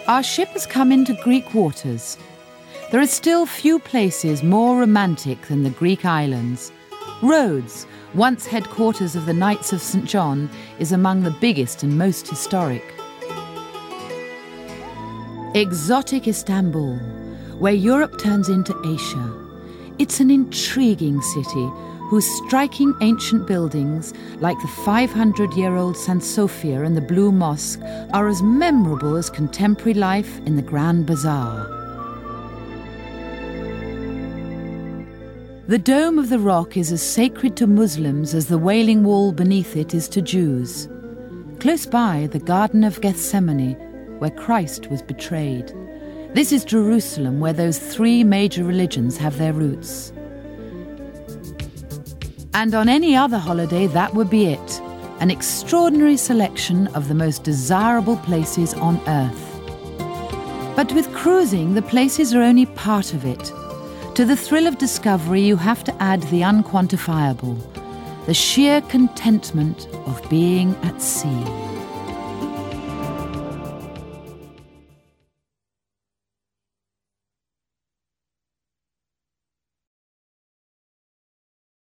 Our ship has come into Greek waters. There are still few places more romantic than the Greek islands. Rhodes, once headquarters of the Knights of St. John, is among the biggest and most historic. Exotic Istanbul, where Europe turns into Asia. It's an intriguing city whose striking ancient buildings, like the 500-year-old St. Sophia and the Blue Mosque, are as memorable as contemporary life in the Grand Bazaar. The Dome of the Rock is as sacred to Muslims as the Wailing Wall beneath it is to Jews. Close by, the Garden of Gethsemane, where Christ was betrayed. This is Jerusalem, where those three major religions have their roots. And on any other holiday, that would be it. An extraordinary selection of the most desirable places on earth. But with cruising, the places are only part of it. To the thrill of discovery, you have to add the unquantifiable, the sheer contentment of being at sea.